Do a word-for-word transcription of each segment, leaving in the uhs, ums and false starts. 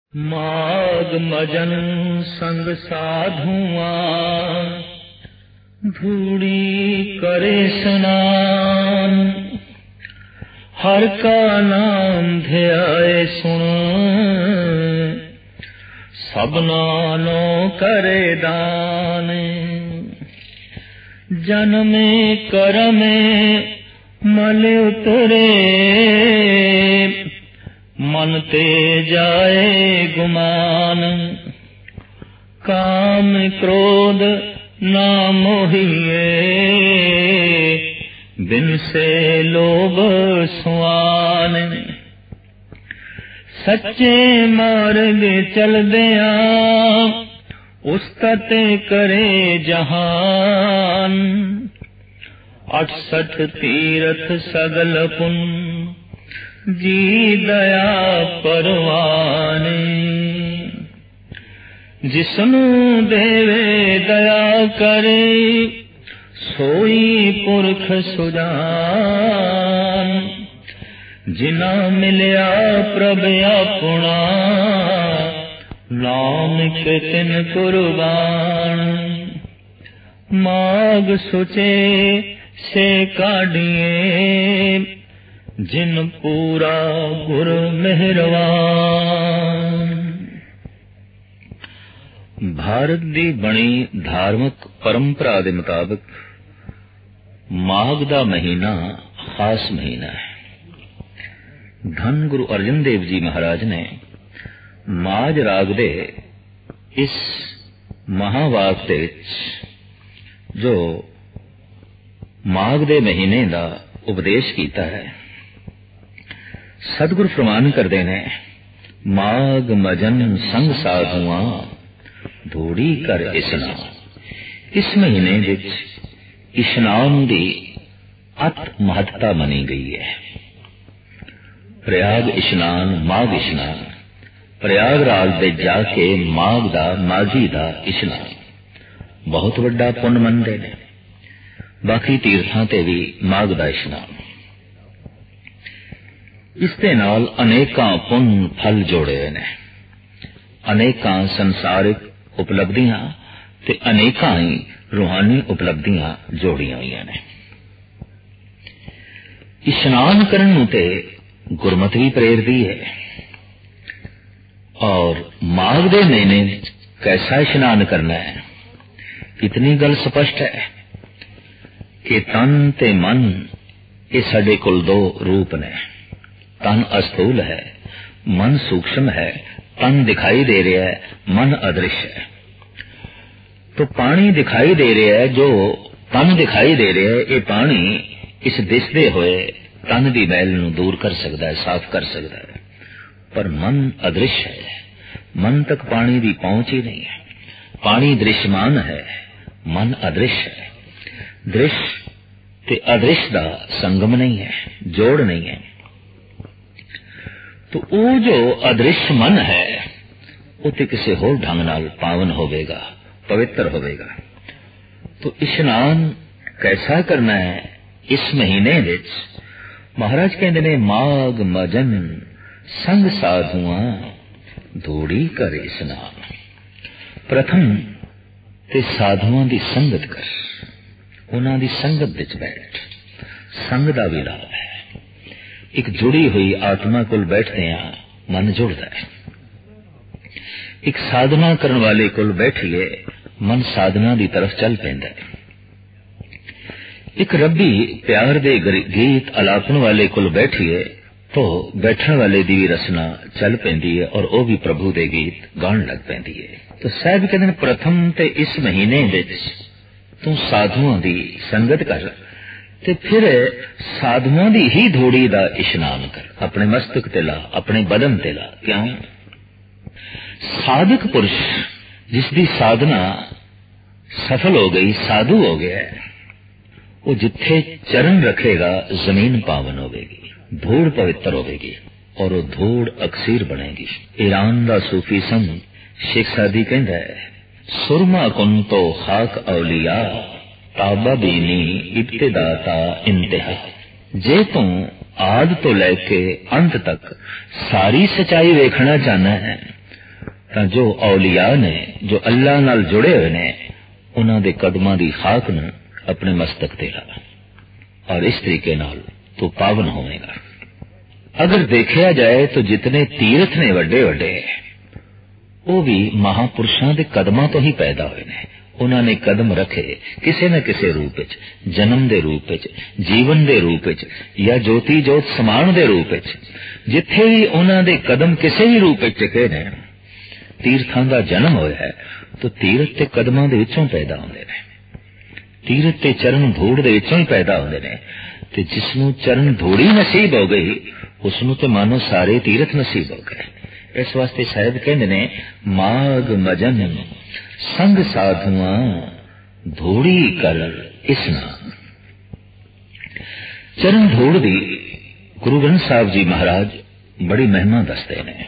माग मजन संग साधुआ धूड़ी करे स्नान, हर का नाम ध्याए सुन सबनानो करे दान। जन्मे करमे मल उतरे मन ते जाए गुमान, काम क्रोध ना मोहिए बिन से लोभ सुआन। सच्चे मार्ग चलदिया उस्तत करे जहान, अठसठ तीरथ सगल पुन जी दया परवाने। जिसनु देवे दया करे सोई पुरख सुजान, जिना मिलया प्रभ अपना नानक तिन कुर्बान। माग सुचे से काढ़िए जिन पूरा गुर मेहरवान। भारत दी बनी धार्मिक परंपरा दे मुताबिक माघ दा महीना खास महीना है। धन गुरु अर्जन देव जी महाराज ने माझ राग दे इस महावाक दे जो माघ दे महीने दा उपदेश कीता है। सतगुरु फरमान करदे ने माघ मजन संग साधुआ धूड़ी कर इशनान। इस महीने विच इशनान दी अत महत्ता मनी गई है। प्रयाग इशनान, माघ इशनान, प्रयागराज दे जाके माघ दा माझी दा इशनान बहुत वड्डा पुण्य मनदे ने। बाकी तीर्थां ते भी माघ दा इशनान। इस दे नाल अनेकां पुण्य फल जोड़े ने, अनेकां संसारिक उपलब्धियां ते अनेकां ही रूहानी उपलब्धियां जोड़ियां हुईयां ने। इशनान करन नूं ते गुरमत भी प्रेरदी है। और माघ दे महीने कैसा इशनान करना है, इतनी गल स्पष्ट है कि तन ते मन ये साडे कोल दो रूप ने। तन अस्थूल है, मन सूक्ष्म है। तन दिखाई दे रहा है, मन अदृश्य है। तो पानी दिखाई दे रहा है, जो तन दिखाई दे रहा है, ये पानी इस दिसदे होए तन दी मैल नूं दूर कर सकता है, साफ कर सकता है। पर मन अदृश्य है, मन तक पानी की पहुंच ही नहीं है। पानी दृश्यमान है, मन अदृश्य है। दृश्य ते अदृश्य दा संगम नहीं है, जोड़ नहीं है। तो वो जो अदृश्य मन है वो ते किसी होर ढंग नाल पावन होवेगा, पवित्र होवेगा। तो इशनान कैसा करना है इस महीने विच? महाराज कहते ने माघ मजन संग साधुआ धूड़ी कर इशनान। प्रथम ते साधुआं दी संगत कर, उन्हां दी संगत विच बैठ। संग दा भी लाभ है। एक जुड़ी हुई आत्मा कोल बैठते हैं मन जुड़ता है। एक साधना करने वाले कोल बैठिए मन साधना की तरफ चल पैंदा है। एक रब्बी प्यार दे गीत अलापन वाले कोल बैठिए तो बैठने वाले दी रसना चल पैंदी है और वो भी प्रभु दे गीत गान लग पैंदी है। तो साहब कहते हैं प्रथम ते इस महीने विच तू साधुआं दी संगत कर ते फिर साधुआं दी ही धूड़ी दा इशनान कर। अपने मस्तक ते ला, अपने बदन ते ला। क्यों? साधक पुरुष जिसदी साधना सफल हो गई, साधु हो गया है, वो जिथे चरण रखेगा जमीन पावन होगी, धूड़ पवित्र होगी और वो धूड़ अक्सीर बनेगी। ईरान दा सूफी संत शेख सादी कहता है सुरमा कुन तो खाक औलिया ताबा बीनी इब्तिदाता इंतहा। जे तू आद तो लेके अंत तक सारी सच्चाई देखना चाहना है तां जो औलिया ने, जो अल्लाह नाल जुड़े हुए ने, उन्हां दे कदमां दी खाक नूं अपने मस्तक ते ला और इस तरीके नाल तू पावन होवेगा। अगर देखा जाए तो जितने तीर्थ ने वड्डे वड्डे वो भी महापुरुषों के कदमां तो ही पैदा हुए ने। उन्होंने कदम रखे किसी न किसी रूप विच, जन्म के रूप विच, जीवन के रूप विच या ज्योति जोत समान के रूप विच, जिथे भी उन्होंने कदम किसी भी रूप विच टिके ने, तीर्थां दा जन्म होया है तो तीर्थ ते कदमां दे विचों पैदा होंदे ने, तीर्थ ते चरण धूड़ दे विचों ही पैदा होंदे ने। ते जिसनों चरण धूड़ी नसीब हो गई उसनों ते मानो सारे तीर्थ नसीब हो गए। इस वास्ते साहिब कहते ने माग मजन संग साधुआ धूड़ी कर इसना। चरण धूड़ दी गुरु ग्रंथ साहब जी महाराज बड़ी महिमा दसते ने।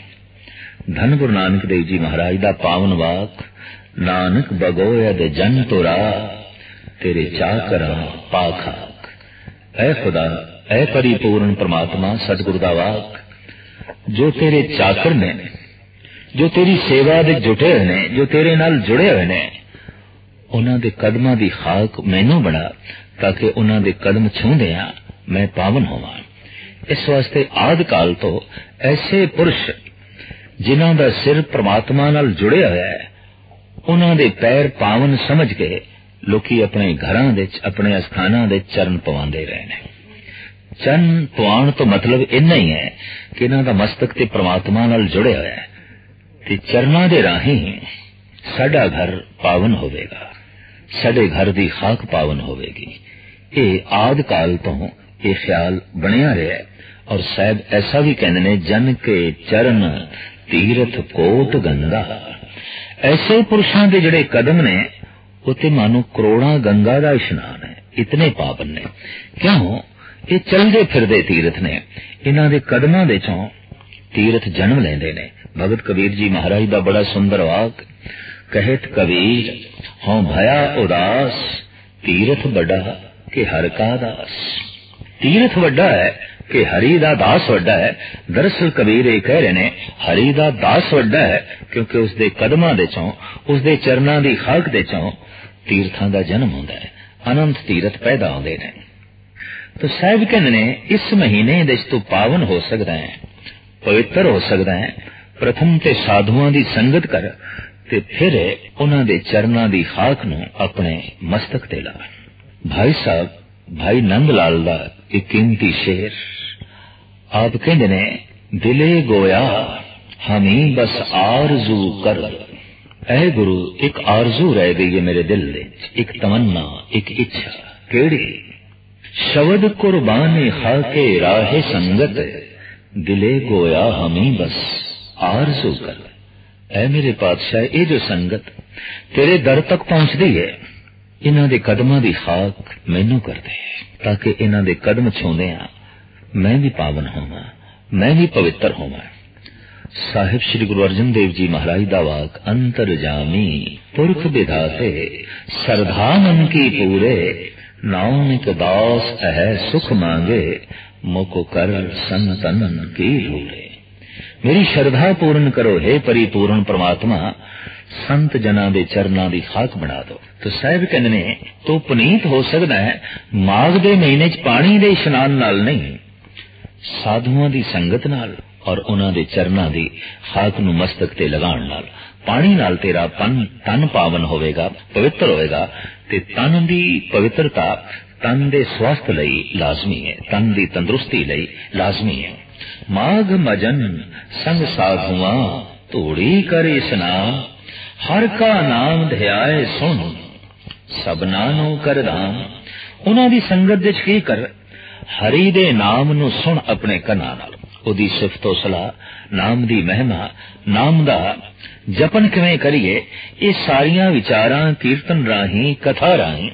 धन गुरु नानक देव जी महाराज दा पावन वाक, नानक बगोयद जन तुरा तेरे चाकर पाखाक। ऐ खुदा, ऐ परिपूर्ण परमात्मा सतगुरु दा वाक, जो तेरे चाकर ने, जो तेरी सेवा दे जुटे हुए ने, जो तेरे नाल जुड़े हुए ने, उन्हां दे कदमां दी खाक मैनू बना ताकि उन्हां दे कदम छूंदियां मैं पावन होवां। इस वास्ते आदि काल तो ऐसे पुरुष जिन्हां दा सिर परमात्मा नाल जुड़े होया है, उन्हां दे पैर पावन समझ के लोकी अपने घरां दे अपने अस्थानां दे चरण पवांदे रहे ने। चरण पवाण तो मतलब इन्ना ही है कि इन्हां दा मस्तक ते परमात्मा नाल जुड़े होया है ते चरणां दे राहीं साडा घर पावन होवेगा, साडे घर दी खाक पावन होवेगी। ये आदि काल तो ये ख्याल बनिया रहा है। और साहब ऐसा भी कहते ने जन के चरण तीरथ कोट गंगा। ऐसे पुरुषों के जिहड़े कदम ने उते मानो करोड़ा गंगा दा इशनान है, इतने पावन ने। क्यों? ये चलदे फिरदे तीर्थ ने, इन्हां दे कदमां दे चों तीर्थ जन्म लेंदे ने। भगत कबीर जी महाराज दा बड़ा सुंदर वाक, कहत कबीर हों भया उदास तीर्थ बड़ा के हर का दास। तीर्थ वड्डा है कि हरि दा दास वड्डा है। दरअसल कबीर ये कह रहे ने हरि दा दास वड्डा है क्योंकि उसदे कदमां दे चों, उसदे चरणां दी खाक दे चों तीर्थां दा जन्म हुंदा है, अनंत तीर्थ पैदा होंदे ने। तो साहिब कहंदे ने इस महीने दे तू पावन हो सकदा है, पवित्र हो सकदा है। प्रथम ते साधुआं दी संगत कर ते फिर उन्हां दे चरणां दी खाक नूं अपने मस्तक ते ला। भाई साहब भाई नंद लाल दा एक कीमती शेर आप कहंदे ने दिले गोया हमी बस आरजू कर। ऐ गुरु एक आरजू रह गई है मेरे दिल दे, एक तमन्ना, एक इच्छा। केड़ी? शब्द कुर्बानी खाके राहे संगत दिले गोया हमी बस आरजू कर। ऐ मेरे पातशाह ये जो संगत तेरे दर तक पहुंचती है, इन्हां दे कदमां दी खाक मैनू कर दे ताकि इन्हां दे कदम छूंदियां मैं भी पावन होवां, मैं भी पवित्र होवां। साहिब श्री गुरु अर्जन देव जी महाराज दा वाक, अंतर जामी पुरख विधाते सरधा मन की पूरे नानक दास है सुख मांगे मोको कर संतन की भूले। मेरी श्रद्धा पूर्ण करो हे परिपूर्ण परमात्मा, संत जना दे चरना दी खाक बना दो। तो साहिब कहने ने तो पुनीत हो सकता है माघ दे महीने च पानी दे इशनान नाल नहीं, साधुआं दी संगत नाल और उन्हां दे चरना दी खाक नूं मस्तक ते लगाण नाल। पानी नाल तेरा पन तन पावन होवेगा, पवित्र होवेगा। ते तन दी पवित्रता तन दे स्वास्थ्य लई लाजमी है, तन दी तंदुरुस्ती लई लाजमी है। माघ मजन संग साधुआं धूड़ी कर स्नान, हर का नाम ध्याए सुन सबना नो कर दान। उन्हां दी संगत विच की कर हरि दे नाम नू सुन अपने कन्नां नाल। ओदी सिफतो सलाह, नाम दी महिमा, नाम दा जपन किवें करिए, ये सारियां विचारां कीर्तन राहीं कथा राहीं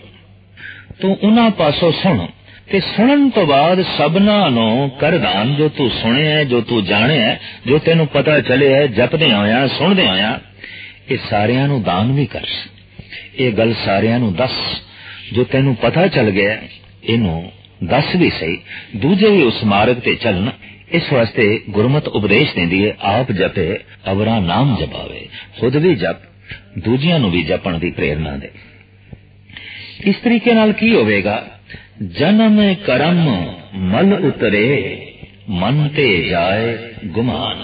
तू उन्हां पासों सुन ते सुनन तो बाद सबना नो कर दान। जो तू सुने है, जो तू जाने है, जो तेनू पता चले है जपदे होया सुनदे होया, ये सारियां नू दान भी कर। ये गल सारियां नू दस, जो तेनू पता चल गया इनू दस भी सही, दूजे भी उस मार्ग ते चलन। इस वास्ते गुरमत उपदेश देंदी है, आप जपे अवरा नाम जपावे, खुद भी जप दूजियां नूं भी जपण दी प्रेरणा दे। इस तरीके नाल की होवेगा, जन्म करम मल उतरे मन ते जाए गुमान।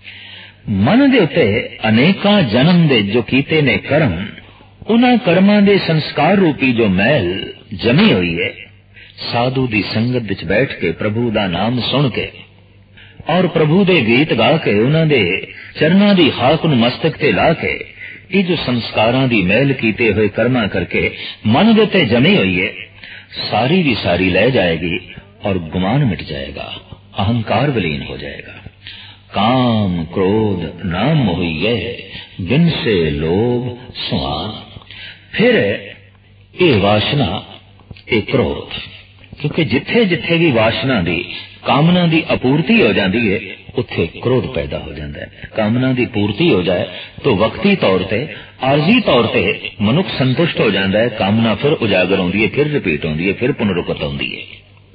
मन दे उत्ते अनेकां जन्म दे जो कीते ने कर्म, उन्हां कर्मां दे संस्कार रूपी जो मैल जमी हुई है, साधु दी संगत विच बैठ के प्रभु दा नाम सुन के और प्रभु दे गीत गा के उन्हां दे चरनां दी खाक नूं मस्तक ते ला के ये जो संस्कारां दी मैल कीते हुए कर्मा करके मन दे ते जमी हुई है, सारी दी सारी ले जाएगी और गुमान मिट जाएगा, अहंकार विलीन हो जाएगा। काम क्रोध नाम मोहिए बिन से लोभ सुहान। फिर ये वासना ये क्रोध, क्योंकि जिथे जिथे भी वासना दी कामना दी अपूर्ति हो जाती है, उत्थे क्रोध पैदा हो जाता है। कामना दी पूर्ति हो जाए तो वक्ती तौर ते आरजी तौर ते मनुख संतुष्ट हो जाता है, कामना फिर उजागर होती है, फिर रिपीट होती है, फिर पुनरुक्ति होती है,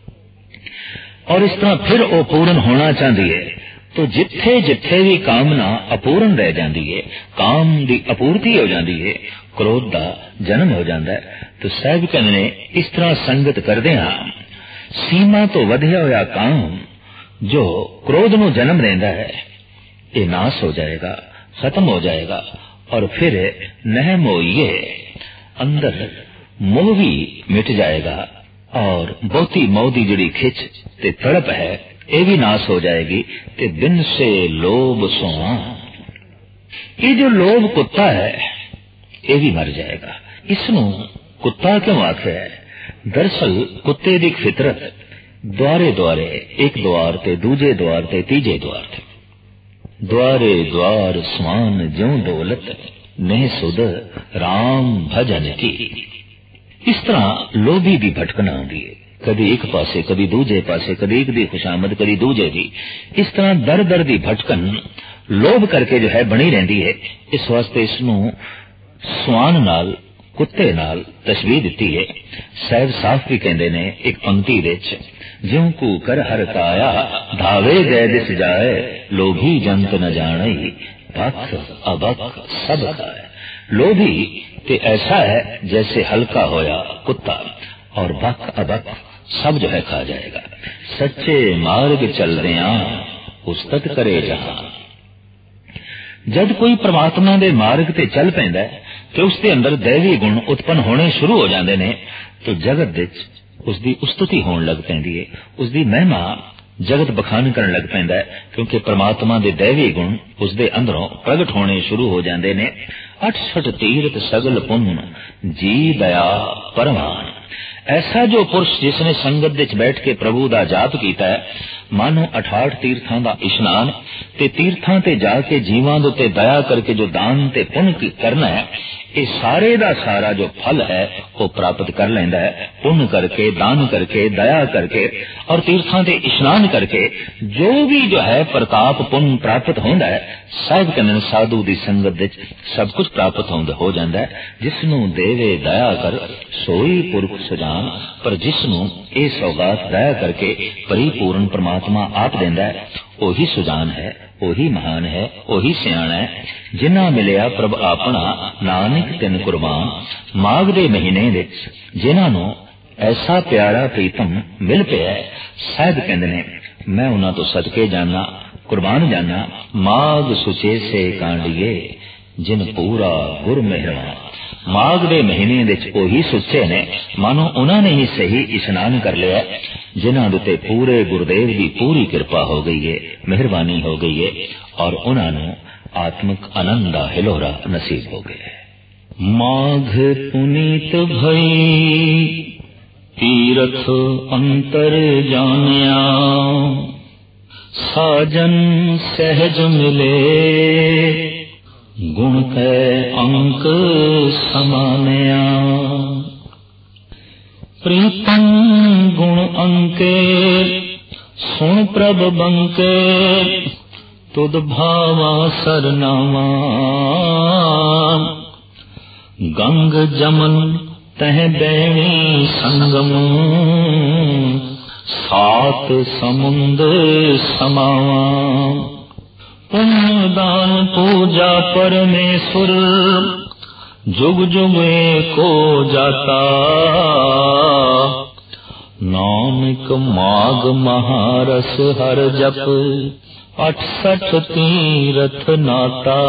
और इस तरह फिर वो पूर्ण होना चाहती है। तो जिथे जिथे भी कामना अपूर्ण रह जाती है, काम दी अपूर्ति हो जाती है, क्रोध दा जन्म हो जाता है। तो साहब कहते ने इस तरह संगत करदे हां सीमा तो वधिया होया काम जो क्रोध नूं जन्म देंदा है, ये नाश हो जाएगा, खत्म हो जाएगा, और फिर नह मोहिए अंदर मोह भी मिट जाएगा, और बहुती मोह दी जिहड़ी खिच ते तड़प है ये भी नाश हो जाएगी। ते बिन से लोभ सोआ, ये जो लोभ कुत्ता है ये भी मर जाएगा। इसनू कुत्ता क्यों आखे है? दरअसल कुत्ते दी फितरत द्वारे द्वारे, एक द्वार ते दूजे द्वार ते तीजे द्वार ते, द्वारे द्वार समान ज्यों दौलत ने सुध राम भजन की। इस तरह लोभी दी भटकना आंदी है, कभी एक पासे कभी दूजे पासे, कभी एक दी खुशामद कभी दूजे दी। इस तरह दर दर दी भटकन लोभ करके जो है बनी रहती है। इस वास्ते इसनू स्वान नाल कुत्ते नाल तशबीह दिती है। साहब साफ भी कहते ने एक पंक्ति विच, ज्यों कू कर हर काया धावे गए दिस जाए, लोभी जंत न जाने भख अभख सब खाए। लोभी ते ऐसा है जैसे हल्का होया कुत्ता, और भख अभख सब जो है खा जाएगा। सच्चे मार्ग चल रहा उस्तत करे जहां। जब कोई परमात्मा दे मार्ग ते चल पैंदा है तो उसके अंदर दैवी गुण उत्पन्न होने शुरू हो जाते हैं, तो जगत विच उसकी उस्तुति होने लग पैंदी है, उसकी महिमा जगत बखान करन लग पैंदा है, क्योंकि परमात्मा दे दैवी गुण उसके अंदरों प्रगट होने शुरू हो जाते हैं। अठसठ तीर्थ सगल पुण्य जी दया परमान। ऐसा जो पुरुष जिसने संगत विच बैठ के प्रभु दा जाप कीता है, मानो अठाठ तीर्थां दा इशनान ते तीर्थां ते जाके जीवां दे उत्ते दया करके जो दान ते पुण्य करना है, ये सारे दा सारा जो फल है वो प्राप्त कर लेंदा है। पुण्य करके, दान करके, दया करके और तीर्थां ते इशनान करके जो भी जो है प्रताप पुण्य प्राप्त होंदा है, साहिब कहने साधु दी संगत विच सब कुछ प्राप्त होंदा हो जांदा है। जिसनू देवे दया कर सोई पुरख सुजान, पर जिसनू ये सौगात दया करके परिपूर्ण परमात्मा आप देंदा है, ओही सुजान है, ओही महान है, ओही सियाणा है। जिन्ना मिलिया प्रभ अपना नानक तिन कुर्बान। माघ दे महीने विच जिन्हां नूं ऐसा प्यारा प्रीतम मिल पिया, साहिब कहंदे ने मैं उन्हां तो सदके जाना, कुर्बान जाना। माघ सुचे से कांडिए जिन पूरा गुर मेहरबान। माघ दे महीने विच ओही सुचे ने, मानो उन्हां ने ही सही इशनान कर लिया, जिन्हां दे पूरे गुरुदेव की पूरी कृपा हो गई है, मेहरबानी हो गई है, और उन्हां नूं आत्मिक आनंद दा हिलोरा नसीब हो गया है। माघ पुनीत भई तीरथ अंतर जानिया, साजन सहज मिले गुण कै अंक समानया। प्रीतम गुण अंके सुन प्रभ बंके, तुद भावा सरनावा। गंग जमन तह बैणी संगम, सात समुंद समावा। पुण्य दान पूजा परमेश्वर जुग जुग एको जाता। नानक माग महारस हर जप अठसठ तीरथ नाता।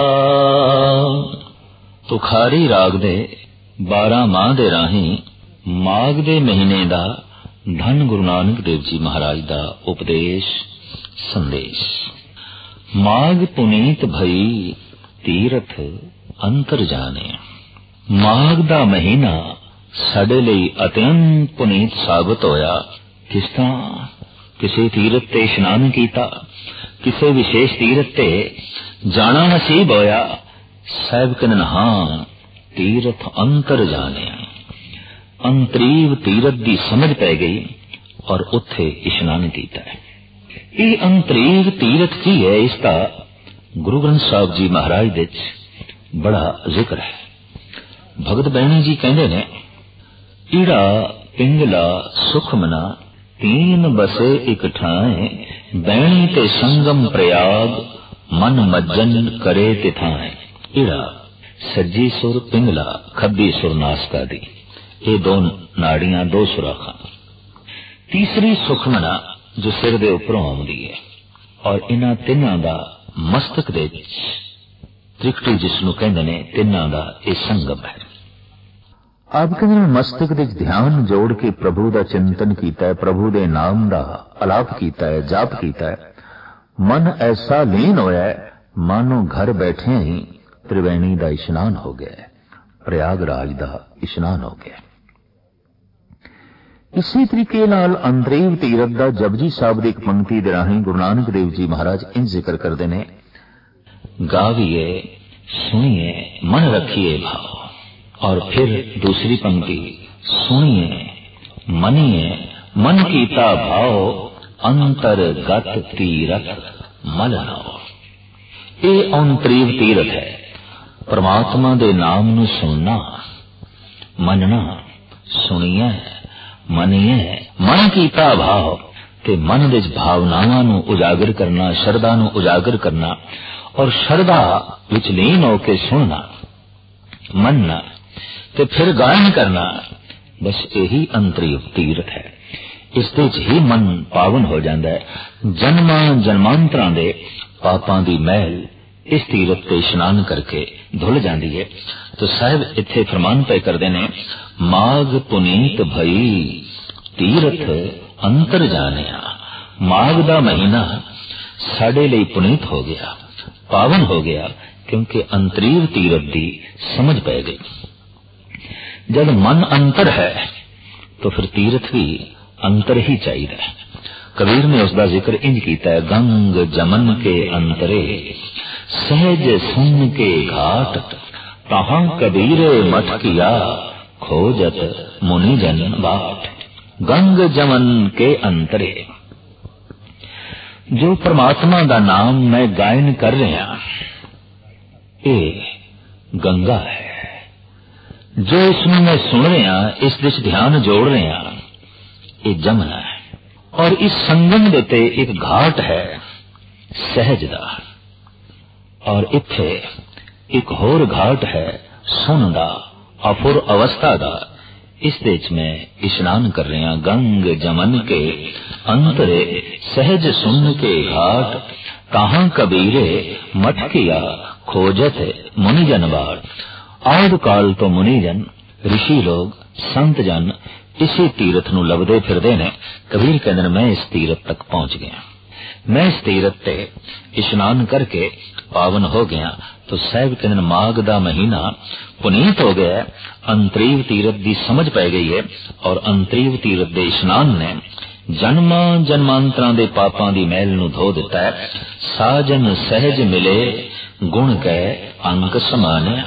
तुखारी राग दे बारह माह दे राही माघ दे महीने दा धन गुरु नानक देव जी महाराज दा उपदेश संदेश। माघ पुनीत भई तीरथ अंतर जाने। माघ दा महीना साडे लई अत्यंत पुनीत साबित होया। किस तरह? किसी तीरथ ते इशनान कीता, किसी विशेष तीरथ ते जाना नसीब होया। साहिब कहन हां तीरथ अंतर जाने। अंतरीव तीरथ दी समझ पै गई और उत्थे इशनान कीता है। ये अंतरीव तीरथ की है, इसका गुरु ग्रंथ साहब जी महाराज दे बड़ा जिक्र है। भगत बैणी जी कहते ने ईड़ा पिंगला सुखमना तीन बसे इक ठाए। बैणी ते संगम प्रयाग मन मज्जन करे तिथाए। ईड़ा सज्जी सुर पिंगला खब्बी सुर नासका दी, ये दो नाड़ियां दो सुराखां। तीसरी सुखमना जो सिर दे उपरों आउंदी है और इन्हां तिन्हां दा मस्तक दे त्रिकटी जिसनू कहंदे ने तिन्हां दा ये संगम है। आप कहंदे मस्तक दे ध्यान जोड़ के प्रभु दा चिंतन कीता है, प्रभु दे नाम दा अलाप कीता है, जाप कीता है। मन ऐसा लीन होया है मानो घर बैठे ही त्रिवेणी दा इशनान हो गया है, प्रयागराज दा इशनान हो गया। इसी तरीके नाल अंतरीव तीरथ दा जपजी साहब दी एक पंक्ति दे राहीं गुरु नानक देव जी महाराज इन जिक्र करदे ने। गाविए सुनिए मन रखिए भाव। और फिर दूसरी पंक्ति सुनिए मनिए मन कीता भाव अंतरगत तीरथ मल नाओ। ये अंतरीव तीरथ है। परमात्मा दे नाम नू सुनना, मनना, सुनिए मनिए मन कीता भाव ते मन दे भावनावां नू उजागर करना, शरदा नू उजागर करना और शरदा विच लीन होके सुनना, मनना ते फिर गायन करना। बस यही अंतरीव तीरथ है। इस दे ही मन पावन हो जाता है। जन्मां जन्मांतरां दे पापां दी मैल इस तीरथ ते इशनान करके धुल जाती है। तो साहिब इत्थे फरमान पे करदे ने माघ पुनीत भई तीरथ अंतर जानिया। माघ दा महीना साडे लई पुनीत हो गया, पावन हो गया, क्योंकि अंतरीव तीरथ दी समझ पै गई। जब मन अंतर है तो फिर तीरथ भी अंतर ही चाहिए। कबीर ने उसका जिक्र इंज कीता है। गंग जमन के अंतरे सहज सुन के घाट। तहां कबीरे मठ किया खोजत मुनि जन बाट। गंग जमन के अंतरे, जो परमात्मा दा नाम मैं गायन कर रहा, ये गंगा है। जो इसमें मैं सुन रहा, इस दिश ध्यान जोड़ रहा, ये जमुना है। और इस संगम देते एक घाट है सहज दा, और इत्थे एक होर घाट है सुन दा, अफुर अवस्था दा। इस देश में इशनान कर रहे हैं। गंग जमन के अंतरे सहज सुन के घाट। कहां कबीरे मठ किया खोजत मुनि जनवार। आद काल तो मुनिजन ऋषि लोग संत जन इसी तीरथ नू लभदे फिरदे ने। कबीर कहंदे मैं इस तीरथ तक पहुंच गया, मैं इस तीरथ ते इशनान करके पावन हो गया। तो साहिब कहंदे माघ दा महीना पुनीत हो गया, अंतरीव तीरथ दी समझ पै गई है। और अंतरीव तीरथ दे इशनान ने जन्मां जन्मांतरां दे पापां दी मैल नू धो दिता है। साजन सहज मिले गुण कै अंक समाने।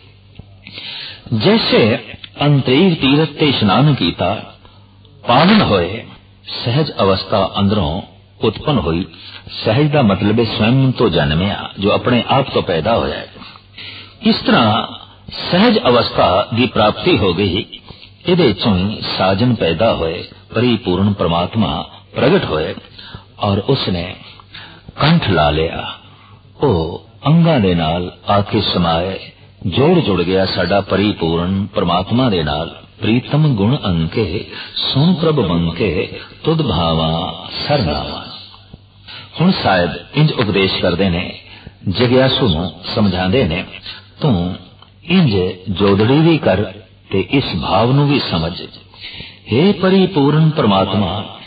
जैसे अंतरीव तीरथ ते इशनान कीता, पावन होए, सहज अवस्था अंदरों उत्पन्न हुई। सहज दा मतलब है स्वयं तो जन्मिया, जो अपने आप तो पैदा होया है। इस तरह सहज अवस्था की प्राप्ति हो गई। इहदे चों ही साजन पैदा होए, परिपूर्ण परमात्मा प्रगट होए और उसने कंठ ला लिया। ओ अंगां दे नाल आके समाए, जोड़ जुड़ गया साडा परिपूर्ण परमात्मा दे नाल। प्रीतम गुण अंके सुन प्रभ बंके, तुद भावा सरनावा। हुण साहिब इंज उपदेश करदे ने, जग्यासू नूं समझांदे ने, तू इंज जोदड़ी भी कर ते इस भाव नूं भी समझ। हे परिपूर्ण परमात्मा,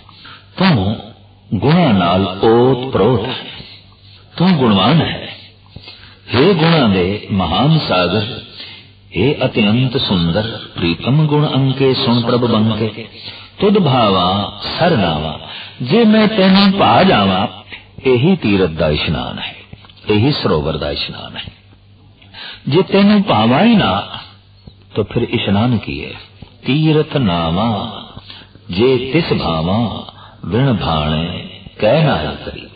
तू गुणा नाल ओत प्रोत, तू गुणवान है। हे गुणा दे महान सागर, हे अत्यंत सुंदर। प्रीतम गुण अंके सुन प्रभ बंके, तुद भावा सरनावा। जे मैं तेनू पा जावा, यही तीरथ दा इशनान है, यही सरोवर दा इशनान है। जे तेनू पावा ही ना तो फिर इशनान किए। तीरथ नामा जे तिस भावा, विण भाणे कह ना करी।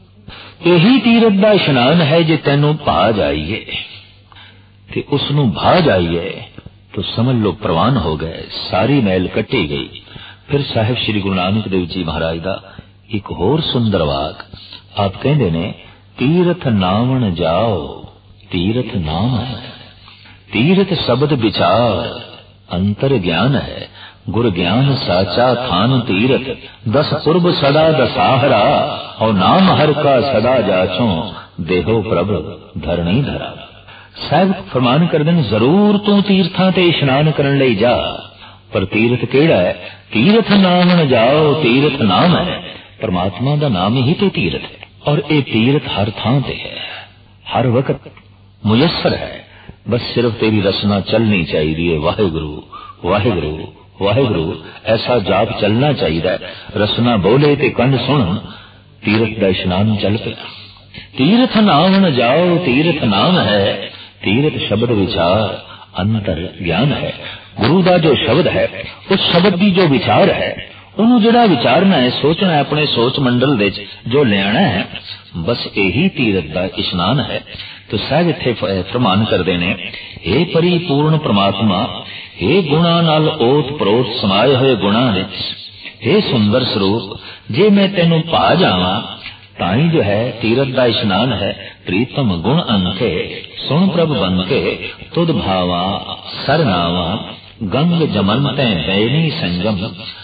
यही तीरथ दा इशनान है। जे तेनू पा जाइए ते उसनू भा जाइए तो समझ लो प्रवान हो गए, सारी मैल कट्टी गई। फिर साहिब श्री गुरु नानक देव जी महाराज दा एक होर सुंदर वाक आप कहंदे ने, तीरथ नावण जाओ तीरथ नाम है, तीरथ शब्द विचार अंतर ज्ञान है। गुर ज्ञान साचा थान तीरथ, दस पूर्व सदा दसाहरा, और नाम हर का सदा जाचो, देहो प्रभ धरणी धरा। साहिब फरमान कर देन, जरूर तू तीर्थां ते इशनान करन लई जा, पर तीरथ केड़ा है? तीरथ नाम जाओ तीरथ नाम है। परमात्मा दा नाम ही ते तीरथ है, और ये तीरथ हर थां ते है, हर वक्त मुयस्सर है। बस सिर्फ तेरी रचना चलनी चाहिए। वाहिगुरु वाहिगुरु वाहिगुरु ऐसा जाप चलना चाहिए। रचना बोले ते कंन सुन, तीरथ दा इशनान चल पिया। तीरथ नाम जाओ तीरथ नाम है, तीरथ शब्द विचार अंतर ज्ञान है। गुरु दा जो शब्द है, उस शब्द की जो विचार है, उन्होंने जड़ा विचारना है, सोचना है, अपने सोच मंडल दे जो लेना है, बस यही तीरथ दा इशनान है। तो साहिब इत्थे फरमान करदे ने, हे परिपूर्ण परमात्मा, हे गुणा नाल ओत प्रोत समाए हुए गुणा विच, हे सुंदर स्वरूप, जे मैं तेनू पा जावां ताई जो है तीरथ दा इशनान है। प्रीतम गुण अंके सुन प्रभ बंके, तुद भावा सरनावा। गंग जमन तै बैनी संगम,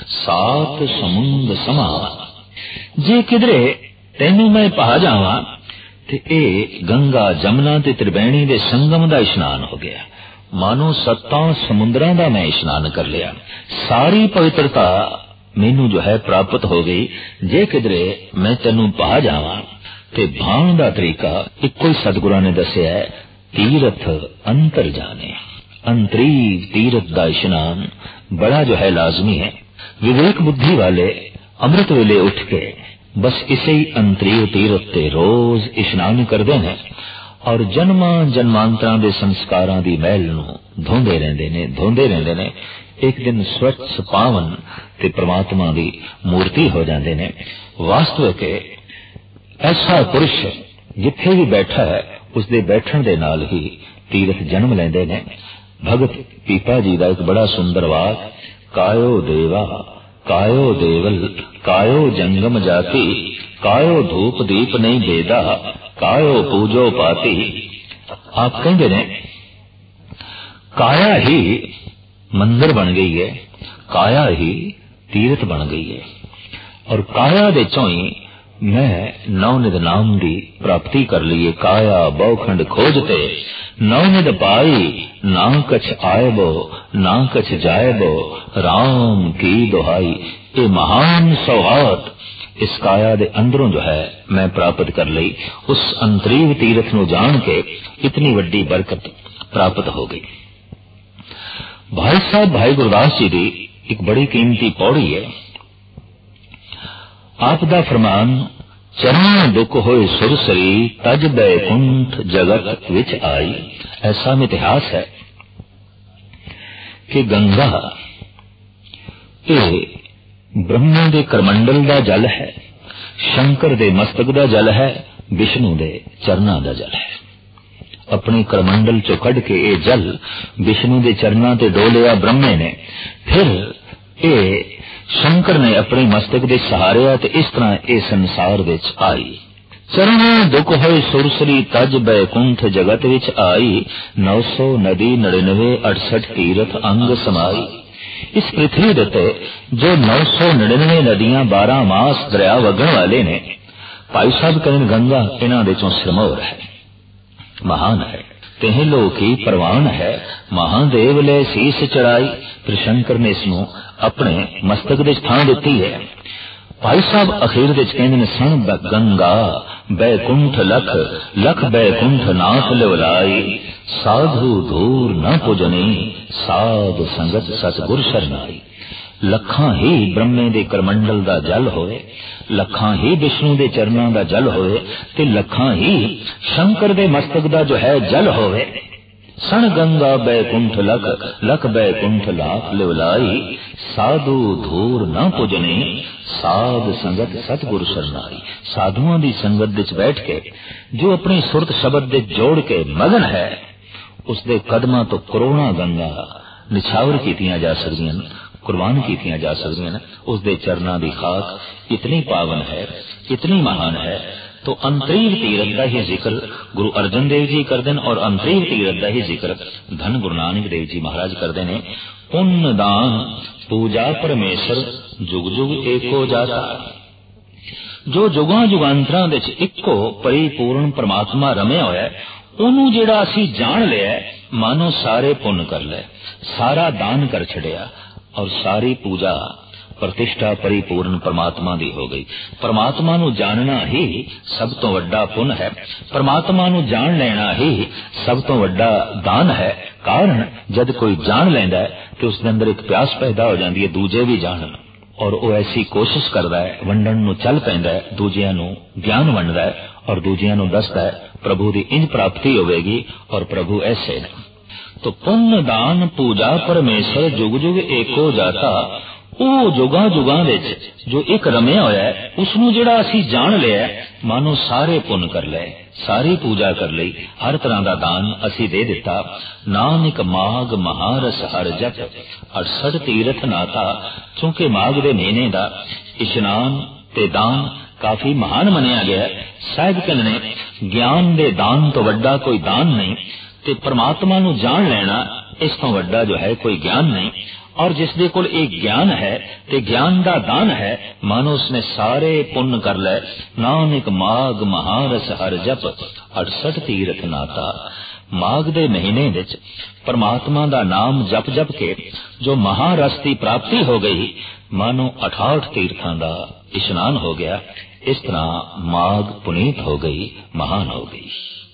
सात समुंद समावा। जे किधरे तेनू मैं पा जावां ते ए गंगा जमुना ते त्रिवेणी दे संगम दा इशनान हो गया। मानो सत्तां समुद्रां दा मैं इशनान कर लिया। सारी पवित्रता मैनू जो है प्राप्त हो गई। जे किधरे मैं तेनू पा जावां ते भाण दा तरीका इक्को ही सतगुरां ने दस्या है, तीरथ अंतर जाने। अंतरीव तीरथ दा इशनान बड़ा जो है लाजमी है। विवेक बुद्धि वाले अमृत वेले उठ के बस इसे ही अंतरीव तीरथ ते रोज इशनान करदे ने, और जन्मां जन्मांतरां दे संस्कारां दी मैल नू धोंदे रहिंदे ने धोंदे रहिंदे ने। एक दिन स्वच्छ पावन ते परमात्मा दी मूर्ति हो जाते ने। वास्तविक ऐसा पुरुष जिथे भी बैठा है, उसके बैठण दे नाल ही तीरथ जन्म लेंदे ने। भगत पीपा जी का एक बड़ा सुंदर वाक, कायो देवा कायो देवल कायो जंगम जाति, कायो धूप दीप नहीं बेदा, कायो पूजो पाती। आप कहते ने काया ही मंदिर बन गई है, काया ही तीर्थ बन गई है, और काया दे चोई मैं नवनिध नाम दी प्राप्ति कर ली। काया बहुखंड खोजते नवनिध पाई, ना कछ आयबो ना कछ जायबो, राम की दुहाई। ये महान सौगात इस काया दे अंदरों जो है मैं प्राप्त कर ली। उस अंतरीव तीर्थ नू जान के इतनी वड्डी बरकत प्राप्त हो गई। भाई साहब भाई गुरदास जी की एक बड़ी कीमती पौड़ी है। आप दा फरमान, चरण दुख होए सुरसरी, तज बैकुंठ जगत विच आई। ऐसा इतिहास है कि गंगा ये ब्रह्मा दे करमंडल दा जल है, शंकर दे मस्तक दा जल है, विष्णु दे चरना दा जल है। अपने करमंडल चो कढ़ के ये जल विष्णु दे चरना ते डोलिया ब्रह्मे ने। फिर ये शंकर ने अपने मस्तक दे सहारिया ते इस तरह इस संसार विच आई। चरण दुख होए सुरसरी तज बैकुंठ जगत विच आई। नौ सौ नदी नड़िनवे अड़सठ तीरथ अंग समाई। इस पृथ्वी दते जो नौ सौ नड़िनवे नदियां बारह मास दरिया वगण वाले ने, भाई साहब कहन गंगा इन्हां दे चों सिरमौर है, महान है, तेह लोकी परवान है, महादेव ले सीस चढ़ाई। फिर शंकर ने इसनों अपने मस्तक दे स्थान दिती है। भाई साहब अखीर दे कहंदे ने सन गंगा बैकुंठ लख लख बैकुंठ नाथ लिवलाई। साधु दूर न पुजनी साध संगत सतगुर शरनाई। लखां ही ब्रह्मे दे करमंडल दा जल होए, लखां ही विष्णु दे चरणां दा जल होए ते लखां ही शंकर दे मस्तक दा जो है जल होए। सन गंगा बैकुंठ लख लख बैकुंठ लाख लिवलाई। साधु धूर न पुजने साध संगत सतगुर शरनाई। साधुआं दी संगत विच बैठ के जो अपनी सुरत शब्द दे जोड़ के मगन है, उसदे कदमां तो करोड़ां गंगा निछावर कीतियां जा सकदियां, कुर्बान कीतियां जा सकदियां। उसदे चरणां दी खाक इतनी पावन है, इतनी महान है। तो अंतरीव तीरथ का ही जिक्र गुरु अर्जन देव जी करते हैं और अंतरीव तीरथ का ही जिक्र धन गुरु नानक देव जी महाराज करते हैं। पुण्य दान पूजा परमेश्वर जुग जुग एको जाता। जो जुगां जुगांतरां दे विच इक्को परिपूर्ण परमात्मा रमिया होया है, ओनू जिहड़ा असीं जान लिया, मानो सारे पुण्य कर ले, सारा दान कर छड़िया और सारी पूजा प्रतिष्ठा परिपूर्ण परमात्मा दी हो गई। परमात्मा नू जानना ही सब तो वड्डा पुण्य है, परमात्मा नू जान लेना ही सब तो वड्डा दान है। कारण जद कोई जान लेंदा है तो उसके अंदर एक प्यास पैदा हो जाती है दूजे भी जानन, और वो ऐसी कोशिश करता है, वंडन नू चल पैंदा है, दूजियां नू ज्ञान वंडदा है और दूजियां नू दसदा है प्रभु दी इंज प्राप्ति होवेगी और प्रभु ऐसे ने। तो पुण्य दान पूजा परमेश्वर जुग जुग एको जाता। ਉਹ जुगा जुगा विच जो एक रमिया होया है, उसनू जिहड़ा असीं जान लिया, मानो सारे पुण्य कर ले, सारी पूजा कर लई, हर तरह का दान असीं दे दिता। नानक माघ महारस हर जप अड़सठ तीरथ नाथा। क्योंकि माघ दे महीने का इशनान ते दान काफी महान मनिया गया। साहिब कहने ज्ञान दे दान तो वड्डा कोई दान नहीं, ते परमात्मा नू जान लेना इस तो वड्डा जो है कोई ज्ञान नहीं। और जिसदे कोल एक ज्ञान है ते ज्ञान दा दान है, मानो उसने सारे पुण्य कर ले। नानक माघ महारस हर जप अड़सठ तीरथ नाता। माघ दे महीने विच परमात्मा दा नाम जप जप के जो महारस की प्राप्ति हो गई, मानो अठाठ तीर्थां दा इशनान हो गया। इस तरह माघ पुनीत हो गई, महान हो गई।